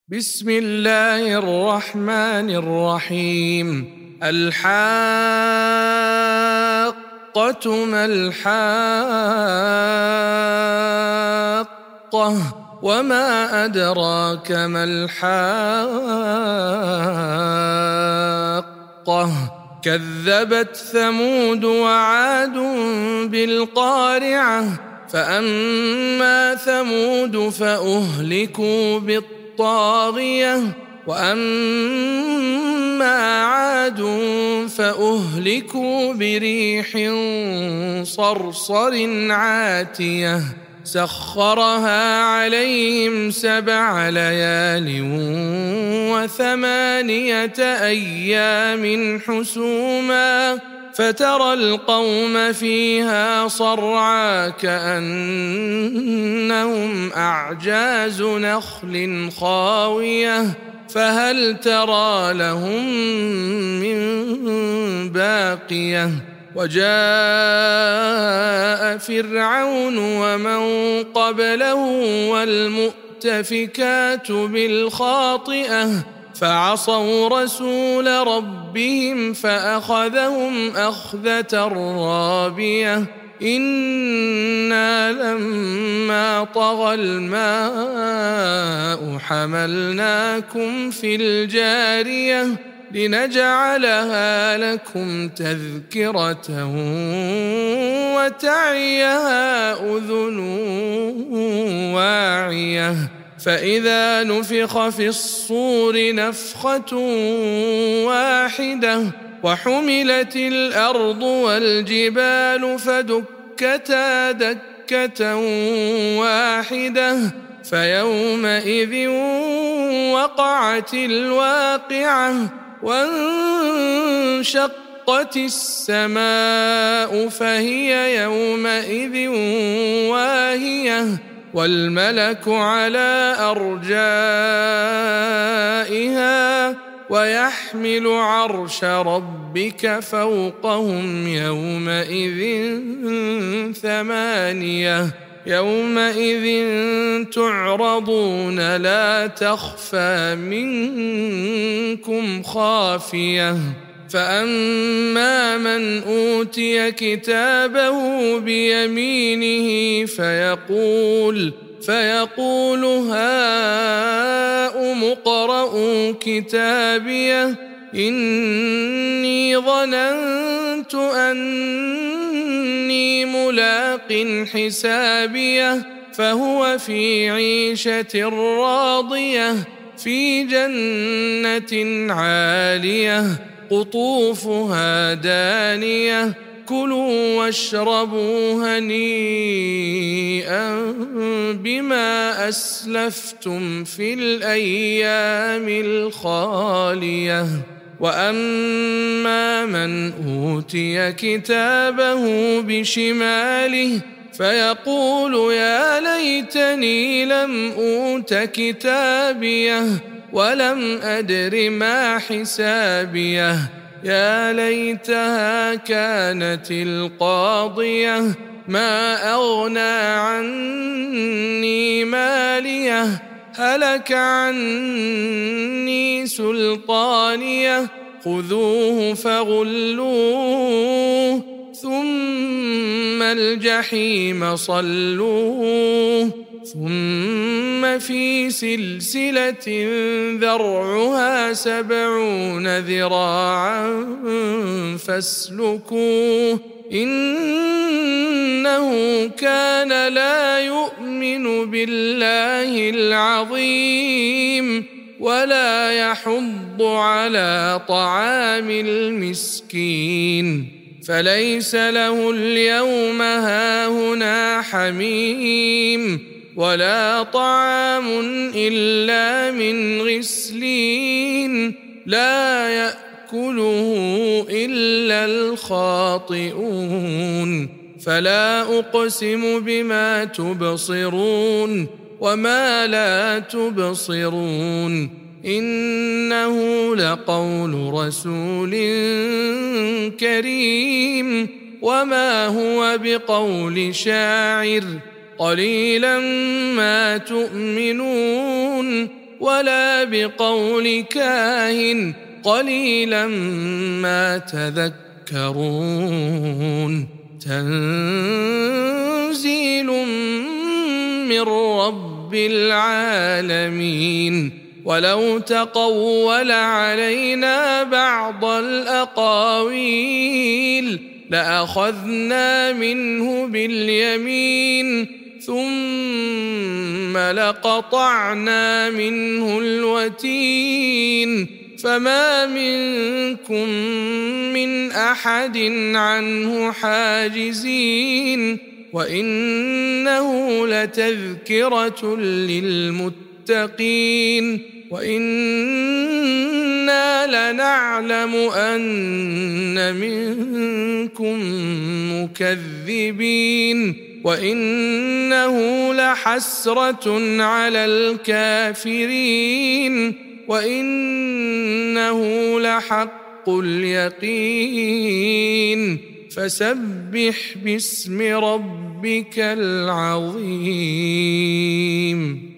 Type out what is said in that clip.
بسم الله الرحمن الرحيم. الحاقة ما الحاقة وما أدراك ما الحاقة كذبت ثمود وعاد بالقارعة فأما ثمود فأهلكوا بالطاغية وأما عاد فأهلكوا بريح صرصر عاتية سخرها عليهم 7 ليال و8 أيام حسوما فترى القوم فيها صرعى كأنهم أعجاز نخل خاوية فهل ترى لهم من باقية وجاء فرعون ومن قبله والمؤتفكات بالخاطئة فعصوا رسول ربهم فأخذهم أخذة رابية إنا لما طغى الماء حملناكم في الجارية لنجعلها لكم تذكرة وتعيها أذن واعية فإذا نفخ في الصور نفخة واحدة وحملت الأرض والجبال فدكتا دكة واحدة فيومئذ وقعت الواقعة وانشقت السماء فهي يومئذ واهية والملك على أرجائها ويحمل عرش ربك فوقهم يومئذ 8 يومئذ تعرضون لا تخفى منكم خافية فأما من أوتي كتابه بيمينه فيقول هاؤم اقرءوا كتابيه إني ظننت أني ملاق حسابيه فهو في عيشة راضية في جنة عالية قطوفها دانية كلوا واشربوا هنيئا بما أسلفتم في الأيام الخالية وأما من أوتي كتابه بشماله فيقول يا ليتني لم أوت كتابيه ولم أدر ما حسابيه يا ليتها كانت القاضية ما أغنى عني ماليه هلك عني سلطانيه خذوه فغلوه ثم الجحيم صلوه ثم في سلسلة ذرعها 70 ذراعا فاسلكوه إنه كان لا يؤمن بالله العظيم ولا يحض على طعام المسكين فليس له اليوم هاهنا حميم ولا طعام إلا من غسلين لا يأكله إلا الخاطئون فلا أقسم بما تبصرون وما لا تبصرون إنه لقول رسول كريم وما هو بقول شاعر قليلا ما تؤمنون ولا بقول كاهن قليلا ما تذكرون تنزيل من رب العالمين ولو تقول علينا بعض الأقاويل لأخذنا منه باليمين ثم لقطعنا منه الوتين فما منكم من أحد عنه حاجزين وإنه لتذكرة للمتقين وإنا لنعلم أن منكم مكذبين وإنه لحسرة على الكافرين وإنه لحق اليقين فسبح باسم ربك العظيم.